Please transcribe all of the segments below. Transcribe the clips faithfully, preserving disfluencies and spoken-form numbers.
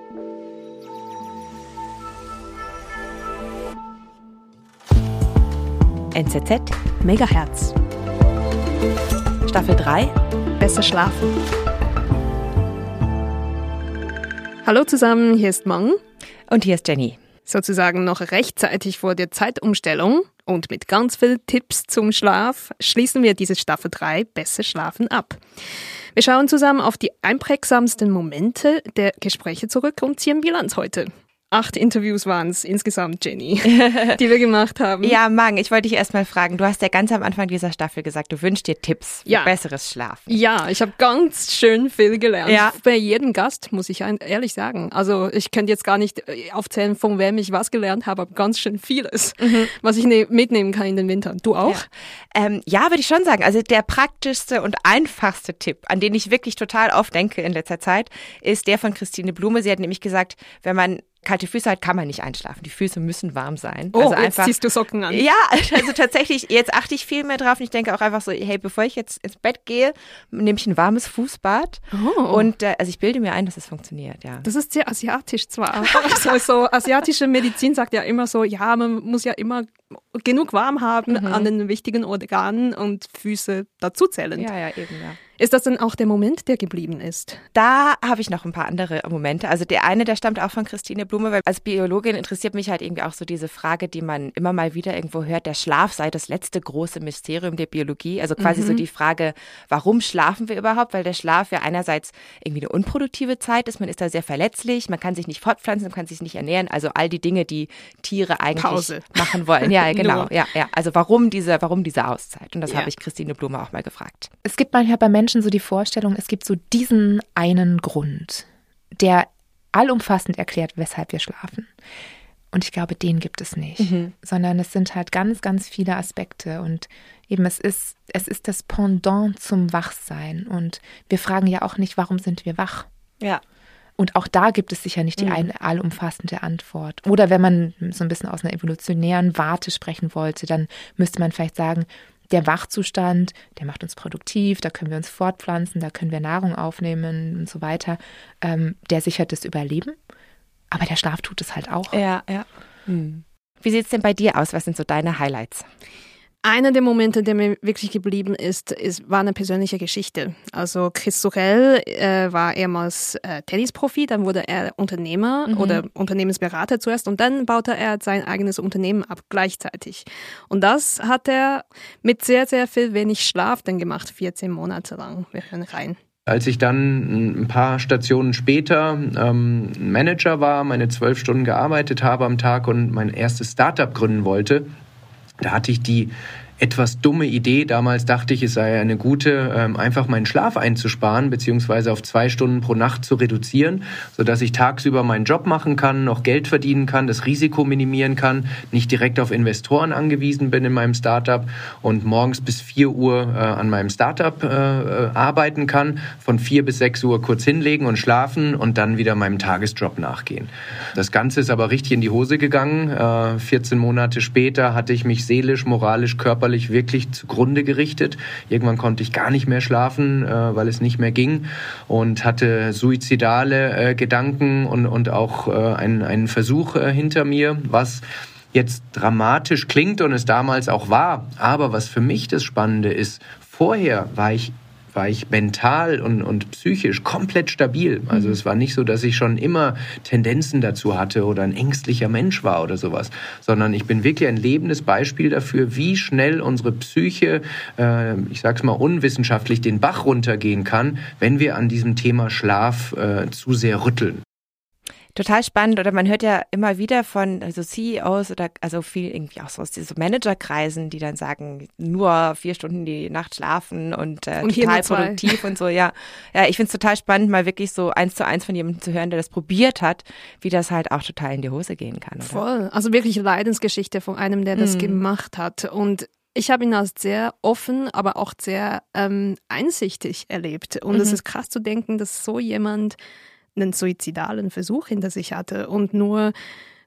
N Z Z Megahertz. Staffel drei. Besser schlafen. Hallo zusammen, hier ist Mang. Und hier ist Jenny. Sozusagen noch rechtzeitig vor der Zeitumstellung und mit ganz vielen Tipps zum Schlaf schließen wir diese Staffel drei Besser schlafen ab. Wir schauen zusammen auf die einprägsamsten Momente der Gespräche zurück und ziehen Bilanz heute. Acht Interviews waren es insgesamt, Jenny, die wir gemacht haben. Ja, Mang, ich wollte dich erst mal fragen, du hast ja ganz am Anfang dieser Staffel gesagt, du wünschst dir Tipps für ja. besseres Schlafen. Ja, ich habe ganz schön viel gelernt. Ja. Bei jedem Gast, muss ich ehrlich sagen. Also ich könnte jetzt gar nicht aufzählen, von wem ich was gelernt habe, aber ganz schön vieles, mhm. was ich ne- mitnehmen kann in den Winter. Du auch? Ja. Ähm, ja, würde ich schon sagen. Also der praktischste und einfachste Tipp, an den ich wirklich total oft denke in letzter Zeit, ist der von Christine Blume. Sie hat nämlich gesagt, wenn man kalte Füße hat, kann man nicht einschlafen. Die Füße müssen warm sein. Oh, also jetzt einfach, ziehst du Socken an. Ja, also tatsächlich, jetzt achte ich viel mehr drauf und ich denke auch einfach so, hey, bevor ich jetzt ins Bett gehe, nehme ich ein warmes Fußbad. Oh. Und äh, also ich bilde mir ein, dass es funktioniert, ja. Das ist sehr asiatisch zwar. also so asiatische Medizin sagt ja immer so, ja, man muss ja immer genug warm haben mhm. an den wichtigen Organen und Füße dazu zählen. Ja, ja, eben, ja. Ist das denn auch der Moment, der geblieben ist? Da habe ich noch ein paar andere Momente. Also der eine, der stammt auch von Christine Blume, weil als Biologin interessiert mich halt irgendwie auch so diese Frage, die man immer mal wieder irgendwo hört, der Schlaf sei das letzte große Mysterium der Biologie. Also quasi mhm. so die Frage, warum schlafen wir überhaupt? Weil der Schlaf ja einerseits irgendwie eine unproduktive Zeit ist, man ist da sehr verletzlich, man kann sich nicht fortpflanzen, man kann sich nicht ernähren. Also all die Dinge, die Tiere eigentlich Pause. machen wollen. Ja, genau. ja, ja. Also warum diese, warum diese Auszeit? Und das ja. habe ich Christine Blume auch mal gefragt. Es gibt manchmal bei Menschen so die Vorstellung, es gibt so diesen einen Grund, der allumfassend erklärt, weshalb wir schlafen. Und ich glaube, den gibt es nicht, mhm. sondern es sind halt ganz, ganz viele Aspekte und eben es ist, es ist das Pendant zum Wachsein und wir fragen ja auch nicht, warum sind wir wach? Ja. Und auch da gibt es sicher nicht die mhm. allumfassende Antwort. Oder wenn man so ein bisschen aus einer evolutionären Warte sprechen wollte, dann müsste man vielleicht sagen, der Wachzustand, der macht uns produktiv, da können wir uns fortpflanzen, da können wir Nahrung aufnehmen und so weiter. Ähm, der sichert das Überleben, aber der Schlaf tut es halt auch. Ja, ja. Hm. Wie sieht es denn bei dir aus? Was sind so deine Highlights? Einer der Momente, der mir wirklich geblieben ist, ist war eine persönliche Geschichte. Also Chris Sorel äh, war ehemals äh, Tennisprofi, dann wurde er Unternehmer mhm. oder Unternehmensberater zuerst und dann baute er sein eigenes Unternehmen ab gleichzeitig. Und das hat er mit sehr, sehr viel wenig Schlaf dann gemacht, vierzehn Monate lang. Wir hören rein. Als ich dann ein paar Stationen später ähm, Manager war, meine zwölf Stunden gearbeitet habe am Tag und mein erstes Startup gründen wollte, da hatte ich die etwas dumme Idee. Damals dachte ich, es sei eine gute, ähm, einfach meinen Schlaf einzusparen, beziehungsweise auf zwei Stunden pro Nacht zu reduzieren, sodass ich tagsüber meinen Job machen kann, noch Geld verdienen kann, das Risiko minimieren kann, nicht direkt auf Investoren angewiesen bin in meinem Startup und morgens bis vier Uhr äh, an meinem Startup äh, arbeiten kann, von vier bis sechs Uhr kurz hinlegen und schlafen und dann wieder meinem Tagesjob nachgehen. Das Ganze ist aber richtig in die Hose gegangen. Äh, vierzehn Monate später hatte ich mich seelisch, moralisch, körperlich wirklich zugrunde gerichtet. Irgendwann konnte ich gar nicht mehr schlafen, äh, weil es nicht mehr ging und hatte suizidale äh, Gedanken und, und auch äh, einen, einen Versuch äh, hinter mir, was jetzt dramatisch klingt und es damals auch war. Aber was für mich das Spannende ist, vorher war ich war ich mental und, und psychisch komplett stabil. Also es war nicht so, dass ich schon immer Tendenzen dazu hatte oder ein ängstlicher Mensch war oder sowas, sondern ich bin wirklich ein lebendes Beispiel dafür, wie schnell unsere Psyche, äh, ich sag's mal unwissenschaftlich, den Bach runtergehen kann, wenn wir an diesem Thema Schlaf äh, zu sehr rütteln. Total spannend, oder man hört ja immer wieder von also C E Os oder also viel irgendwie auch so aus diesen Managerkreisen, die dann sagen, nur vier Stunden die Nacht schlafen und, äh, und total produktiv und so, ja. Ja, ich finde es total spannend, mal wirklich so eins zu eins von jemandem zu hören, der das probiert hat, wie das halt auch total in die Hose gehen kann. Oder? Voll, also wirklich Leidensgeschichte von einem, der das mhm. gemacht hat und ich habe ihn als sehr offen, aber auch sehr ähm, einsichtig erlebt und mhm. es ist krass zu denken, dass so jemand einen suizidalen Versuch hinter sich hatte und nur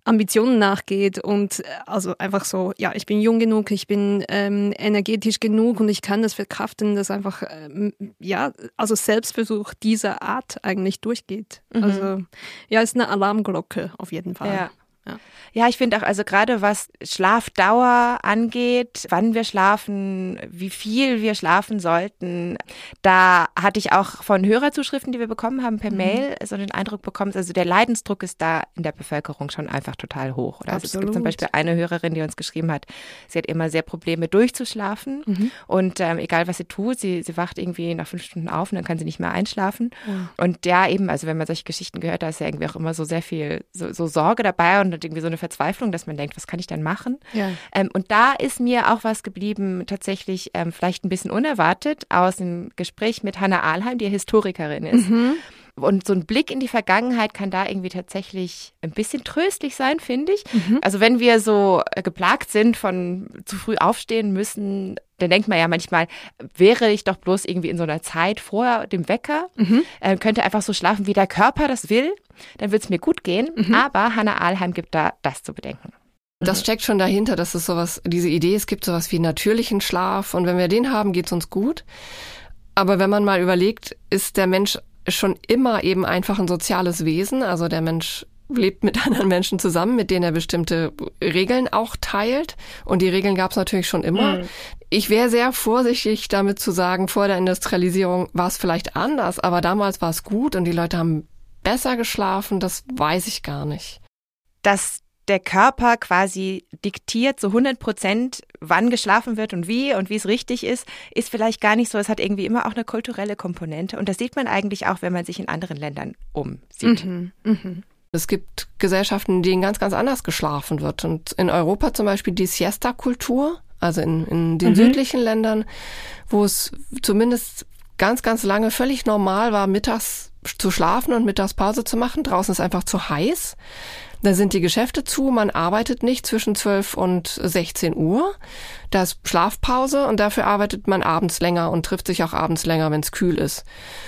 Ambitionen nachgeht und also einfach so, ja, ich bin jung genug, ich bin ähm, energetisch genug und ich kann das verkraften, dass einfach, ähm, ja, also Selbstversuch dieser Art eigentlich durchgeht. Mhm. Also ja, ist eine Alarmglocke auf jeden Fall. Ja. Ja. Ja, ich finde auch, also gerade was Schlafdauer angeht, wann wir schlafen, wie viel wir schlafen sollten, da hatte ich auch von Hörerzuschriften, die wir bekommen haben per mhm. Mail, so den Eindruck bekommen, also der Leidensdruck ist da in der Bevölkerung schon einfach total hoch. Oder? Also es gibt zum Beispiel eine Hörerin, die uns geschrieben hat, sie hat immer sehr Probleme durchzuschlafen mhm. und ähm, egal was sie tut, sie, sie wacht irgendwie nach fünf Stunden auf und dann kann sie nicht mehr einschlafen. Mhm. Und ja, eben, also wenn man solche Geschichten gehört, da ist ja irgendwie auch immer so sehr viel so, so Sorge dabei und irgendwie so eine Verzweiflung, dass man denkt, was kann ich denn machen? Ja. Ähm, und da ist mir auch was geblieben, tatsächlich ähm, vielleicht ein bisschen unerwartet, aus dem Gespräch mit Hannah Ahlheim, die Historikerin ist. Mhm. Und so ein Blick in die Vergangenheit kann da irgendwie tatsächlich ein bisschen tröstlich sein, finde ich. Mhm. Also wenn wir so äh, geplagt sind von zu früh aufstehen müssen, dann denkt man ja manchmal, wäre ich doch bloß irgendwie in so einer Zeit vor dem Wecker, mhm. äh, könnte einfach so schlafen, wie der Körper das will, dann wird es mir gut gehen. Mhm. Aber Hannah Ahlheim gibt da das zu bedenken. Das steckt schon dahinter, dass es sowas, diese Idee, es gibt sowas wie natürlichen Schlaf und wenn wir den haben, geht's uns gut. Aber wenn man mal überlegt, ist der Mensch schon immer eben einfach ein soziales Wesen, also der Mensch lebt mit anderen Menschen zusammen, mit denen er bestimmte Regeln auch teilt. Und die Regeln gab es natürlich schon immer. Mhm. Ich wäre sehr vorsichtig damit zu sagen, vor der Industrialisierung war es vielleicht anders, aber damals war es gut und die Leute haben besser geschlafen, das weiß ich gar nicht. Dass der Körper quasi diktiert zu hundert Prozent, wann geschlafen wird und wie und wie es richtig ist, ist vielleicht gar nicht so. Es hat irgendwie immer auch eine kulturelle Komponente. Und das sieht man eigentlich auch, wenn man sich in anderen Ländern umsieht. Mhm. Mhm. Es gibt Gesellschaften, in denen ganz, ganz anders geschlafen wird. Und in Europa zum Beispiel die Siesta-Kultur, also in, in den mhm. südlichen Ländern, wo es zumindest ganz, ganz lange völlig normal war, mittags zu schlafen und Mittagspause zu machen. Draußen ist einfach zu heiß. Da sind die Geschäfte zu, man arbeitet nicht zwischen zwölf und sechzehn Uhr. Da ist Schlafpause und dafür arbeitet man abends länger und trifft sich auch abends länger, wenn es kühl ist.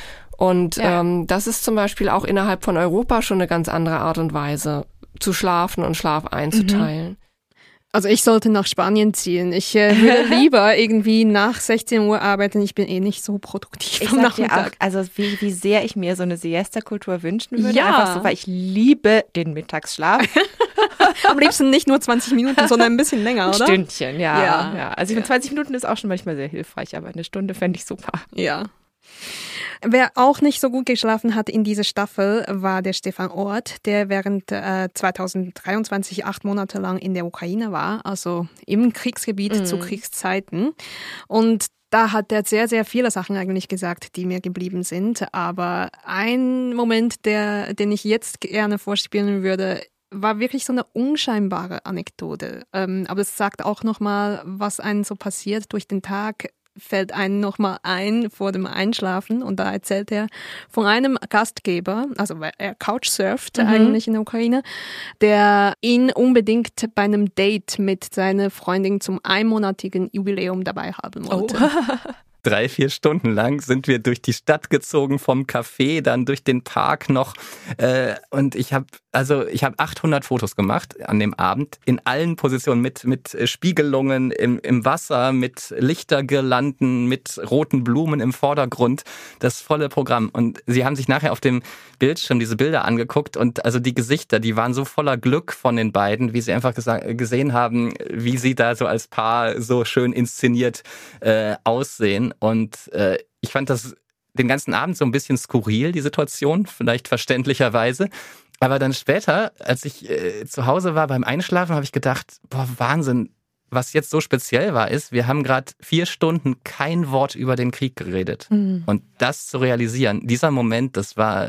Und ja. ähm, das ist zum Beispiel auch innerhalb von Europa schon eine ganz andere Art und Weise, zu schlafen und Schlaf einzuteilen. Mhm. Also ich sollte nach Spanien ziehen. Ich äh, würde lieber irgendwie nach sechzehn Uhr arbeiten. Ich bin eh nicht so produktiv ich am sag Nachmittag. Dir auch, also wie, wie sehr ich mir so eine Siesta-Kultur wünschen würde. Ja. Einfach so, weil ich liebe den Mittagsschlaf. Am liebsten nicht nur zwanzig Minuten, sondern ein bisschen länger, oder? Ein Stündchen, ja. Ja. ja. Also ich finde, zwanzig Minuten ist auch schon manchmal sehr hilfreich, aber eine Stunde fände ich super. Ja. Wer auch nicht so gut geschlafen hat in dieser Staffel, war der Stefan Ort, der während äh, zweitausenddreiundzwanzig acht Monate lang in der Ukraine war, also im Kriegsgebiet mhm. zu Kriegszeiten. Und da hat er sehr, sehr viele Sachen eigentlich gesagt, die mir geblieben sind. Aber ein Moment, der, den ich jetzt gerne vorspielen würde, war wirklich so eine unscheinbare Anekdote. Ähm, aber es sagt auch nochmal, was einem so passiert durch den Tag, fällt einem nochmal ein vor dem Einschlafen. Und da erzählt er von einem Gastgeber, also weil er couchsurft mhm. eigentlich in der Ukraine, der ihn unbedingt bei einem Date mit seiner Freundin zum einmonatigen Jubiläum dabei haben wollte. Oh. Drei, vier Stunden lang sind wir durch die Stadt gezogen, vom Café, dann durch den Park noch. Äh, und ich habe also ich habe achthundert Fotos gemacht an dem Abend in allen Positionen mit mit Spiegelungen im, im Wasser, mit Lichtergirlanden, mit roten Blumen im Vordergrund. Das volle Programm. Und sie haben sich nachher auf dem Bildschirm diese Bilder angeguckt und also die Gesichter, die waren so voller Glück von den beiden, wie sie einfach gesa- gesehen haben, wie sie da so als Paar so schön inszeniert äh, aussehen. Und äh, ich fand das den ganzen Abend so ein bisschen skurril, die Situation, vielleicht verständlicherweise. Aber dann später, als ich äh, zu Hause war beim Einschlafen, habe ich gedacht, boah, Wahnsinn, was jetzt so speziell war, ist, wir haben gerade vier Stunden kein Wort über den Krieg geredet. Mhm. Und das zu realisieren, dieser Moment, das war,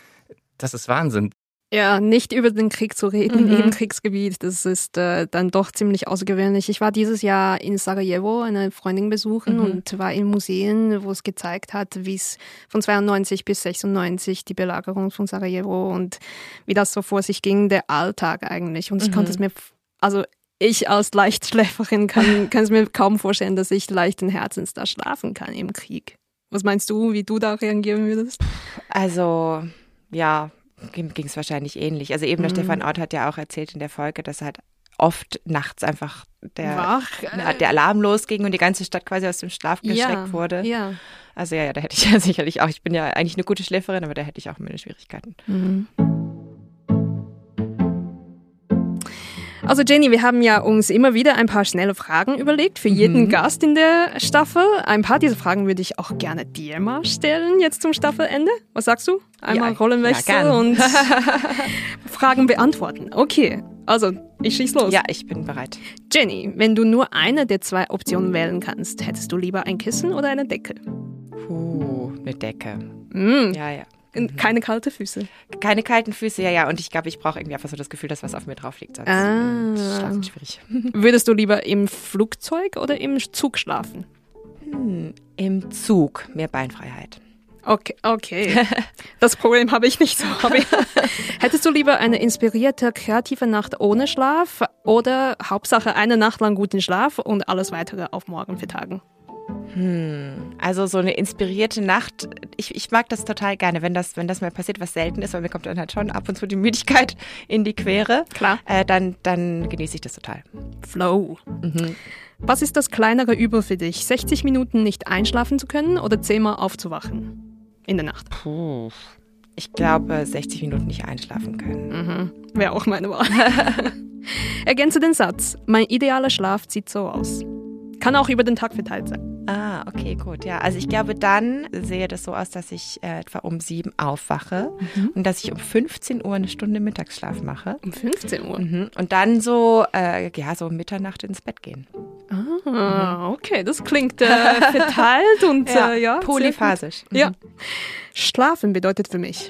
das ist Wahnsinn. Ja, nicht über den Krieg zu reden mhm. im Kriegsgebiet, das ist äh, dann doch ziemlich außergewöhnlich. Ich war dieses Jahr in Sarajevo, eine Freundin besuchen mhm. und war in Museen, wo es gezeigt hat, wie es von zweiundneunzig bis sechsundneunzig die Belagerung von Sarajevo und wie das so vor sich ging, der Alltag eigentlich. Und ich mhm. konnte es mir, also ich als Leichtschläferin kann, kann es mir kaum vorstellen, dass ich leichten Herzens da schlafen kann im Krieg. Was meinst du, wie du da reagieren würdest? Also, ja, ging es wahrscheinlich ähnlich. Also eben der mhm. Stefan Ort hat ja auch erzählt in der Folge, dass halt oft nachts einfach der, Wach, äh, der Alarm losging und die ganze Stadt quasi aus dem Schlaf geschreckt ja, wurde. Ja. Also ja, ja, da hätte ich ja sicherlich auch, ich bin ja eigentlich eine gute Schläferin, aber da hätte ich auch meine Schwierigkeiten. Mhm. Also Jenny, wir haben ja uns immer wieder ein paar schnelle Fragen überlegt für jeden mhm. Gast in der Staffel. Ein paar dieser Fragen würde ich auch gerne dir mal stellen, jetzt zum Staffelende. Was sagst du? Einmal ja, Rollenwechsel ja, und Fragen beantworten. Okay, also ich schieß los. Ja, ich bin bereit. Jenny, wenn du nur eine der zwei Optionen wählen kannst, hättest du lieber ein Kissen oder eine Decke? Puh, eine Decke. Mm. Ja, ja. Keine kalten Füße. Keine kalten Füße, ja, ja. Und ich glaube, ich brauche irgendwie einfach so das Gefühl, dass was auf mir drauf liegt. Sonst ah. schlafen schwierig. Würdest du lieber im Flugzeug oder im Zug schlafen? Hm, im Zug. Mehr Beinfreiheit. Okay, okay. Das Problem habe ich nicht so. Hättest du lieber eine inspirierte, kreative Nacht ohne Schlaf oder Hauptsache eine Nacht lang guten Schlaf und alles weitere auf morgen vertagen? Hm, also so eine inspirierte Nacht, ich, ich mag das total gerne, wenn das, wenn das mal passiert, was selten ist, weil mir kommt dann halt schon ab und zu die Müdigkeit in die Quere. Klar. Äh, dann, dann genieße ich das total. Flow. Mhm. Was ist das kleinere Übel für dich? sechzig Minuten nicht einschlafen zu können oder zehnmal aufzuwachen in der Nacht? Puh. Ich glaube, sechzig Minuten nicht einschlafen können. Mhm. Wäre auch meine Wahl. Ergänze den Satz. Mein idealer Schlaf sieht so aus. Kann auch über den Tag verteilt sein. Ah, okay, gut. Ja, also ich glaube, dann sehe das so aus, dass ich äh, etwa um sieben aufwache mhm. und dass ich um fünfzehn Uhr eine Stunde Mittagsschlaf mache. Um fünfzehn Uhr? Mhm. Und dann so, äh, ja, so um Mitternacht ins Bett gehen. Ah, okay, das klingt äh, verteilt und ja, äh, ja polyphasisch. Mhm. Ja. Schlafen bedeutet für mich?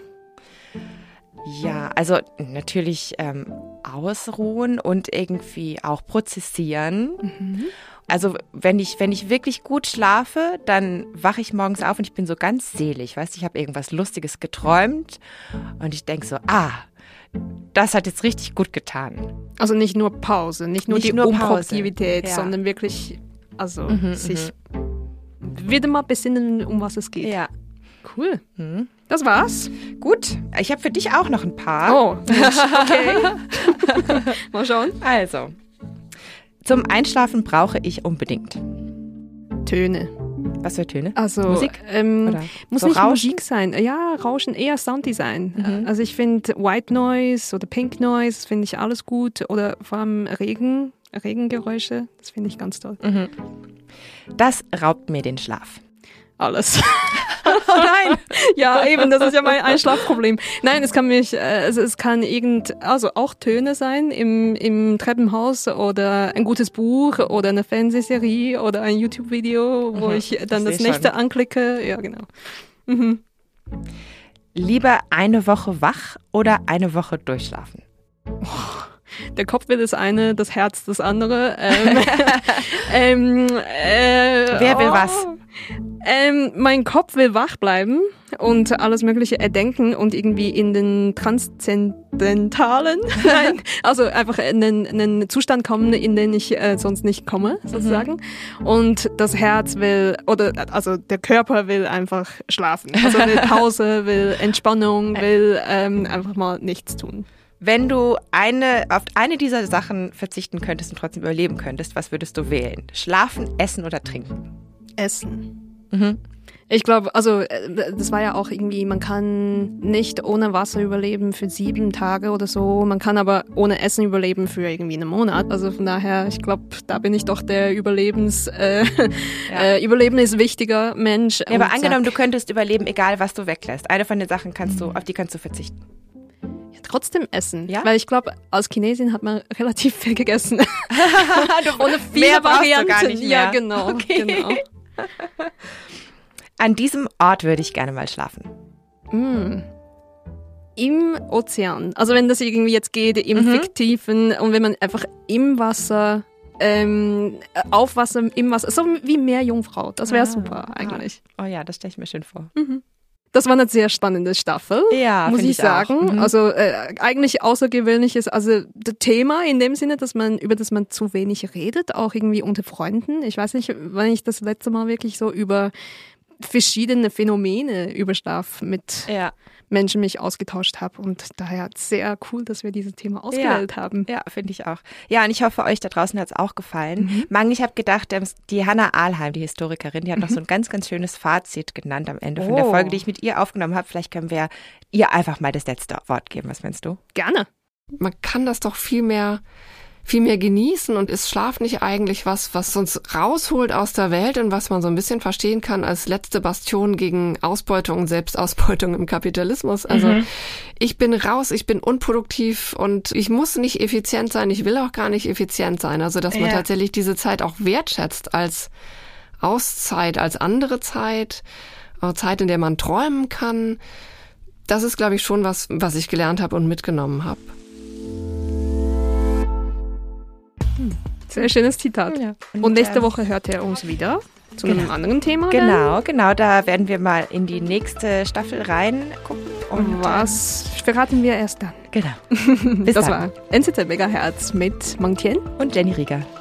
Ja, also natürlich ähm, ausruhen und irgendwie auch prozessieren. Mhm. Also wenn ich, wenn ich wirklich gut schlafe, dann wache ich morgens auf und ich bin so ganz selig, weißt du, ich habe irgendwas Lustiges geträumt und ich denke so, ah, das hat jetzt richtig gut getan. Also nicht nur Pause, nicht nur nicht die nur Unproduktivität, ja. sondern wirklich, also mhm, sich mhm. wieder mal besinnen, um was es geht. Ja. Cool. Mhm. Das war's. Gut, ich habe für dich auch noch ein paar. Oh, okay. Mal schauen. Also, zum Einschlafen brauche ich unbedingt Töne. Was für Töne? Also Musik? Ähm, Oder muss so nicht Rauschen? Musik sein. Ja, Rauschen, eher Sounddesign. Mhm. Also ich finde White Noise oder Pink Noise finde ich alles gut. Oder vor allem Regen, Regengeräusche, das finde ich ganz toll. Mhm. Das raubt mir den Schlaf. Alles. Oh nein! Ja, eben, das ist ja mein Einschlafproblem. Nein, es kann mich, also es kann irgend, also auch Töne sein im, im Treppenhaus oder ein gutes Buch oder eine Fernsehserie oder ein YouTube-Video, wo mhm, ich dann das nächste schon. anklicke. Ja, genau. Mhm. Lieber eine Woche wach oder eine Woche durchschlafen? Oh. Der Kopf will das eine, das Herz das andere. Ähm, ähm, äh, Wer will oh. was? Ähm, mein Kopf will wach bleiben und alles Mögliche erdenken und irgendwie in den transzendentalen, nein, also einfach in einen, in einen Zustand kommen, in den ich äh, sonst nicht komme, sozusagen. Mhm. Und das Herz will, oder also der Körper will einfach schlafen. Also will Pause, will Entspannung, will ähm, einfach mal nichts tun. Wenn du eine, auf eine dieser Sachen verzichten könntest und trotzdem überleben könntest, was würdest du wählen? Schlafen, essen oder trinken? Essen. Mhm. Ich glaube, also das war ja auch irgendwie, man kann nicht ohne Wasser überleben für sieben Tage oder so, man kann aber ohne Essen überleben für irgendwie einen Monat. Also von daher, ich glaube, da bin ich doch der Überlebens, äh, ja. äh, Überleben ist wichtiger Mensch. Ja, aber angenommen, du könntest überleben, egal was du weglässt. Eine von den Sachen kannst du, auf die kannst du verzichten. Trotzdem essen, ja? Weil ich glaube, als Chinesin hat man relativ viel gegessen. Ohne viele Varianten. Gar nicht mehr. Ja, genau, okay. genau. An diesem Ort würde ich gerne mal schlafen. Mm. Im Ozean. Also wenn das irgendwie jetzt geht, im mhm. Fiktiven und wenn man einfach im Wasser, ähm, auf Wasser, im Wasser, so wie Meerjungfrau. Das wäre ah, super eigentlich. Ah. Oh ja, das stelle ich mir schön vor. Mhm. Das war eine sehr spannende Staffel, ja, muss ich, ich sagen. Mhm. Also äh, eigentlich außergewöhnliches, also das Thema in dem Sinne, dass man über das man zu wenig redet, auch irgendwie unter Freunden. Ich weiß nicht, wann ich das letzte Mal wirklich so über verschiedene Phänomene über Schlaf mit ja. Menschen mich ausgetauscht habe. Und daher sehr cool, dass wir dieses Thema ausgewählt ja. haben. Ja, finde ich auch. Ja, und ich hoffe, euch da draußen hat es auch gefallen. Mhm. Mang, ich habe gedacht, die Hannah Ahlheim, die Historikerin, die hat noch so ein ganz, ganz schönes Fazit genannt am Ende von Oh. der Folge, die ich mit ihr aufgenommen habe. Vielleicht können wir ihr einfach mal das letzte Wort geben. Was meinst du? Gerne. Man kann das doch viel mehr, viel mehr genießen und ist Schlaf nicht eigentlich was, was uns rausholt aus der Welt und was man so ein bisschen verstehen kann als letzte Bastion gegen Ausbeutung und Selbstausbeutung im Kapitalismus. Also mhm. ich bin raus, ich bin unproduktiv und ich muss nicht effizient sein, ich will auch gar nicht effizient sein. Also dass man ja. tatsächlich diese Zeit auch wertschätzt als Auszeit, als andere Zeit, Zeit, in der man träumen kann. Das ist, glaube ich, schon was, was ich gelernt habe und mitgenommen habe. Sehr schönes Zitat. Ja. Und, und nächste ähm, Woche hört ihr uns wieder zu einem genau. anderen Thema. Genau, dann. genau. Da werden wir mal in die nächste Staffel reingucken. Und was verraten wir erst dann. Genau. Bis das dann. war N Z Z Megahertz mit Mang Tien und Jenny Rieger.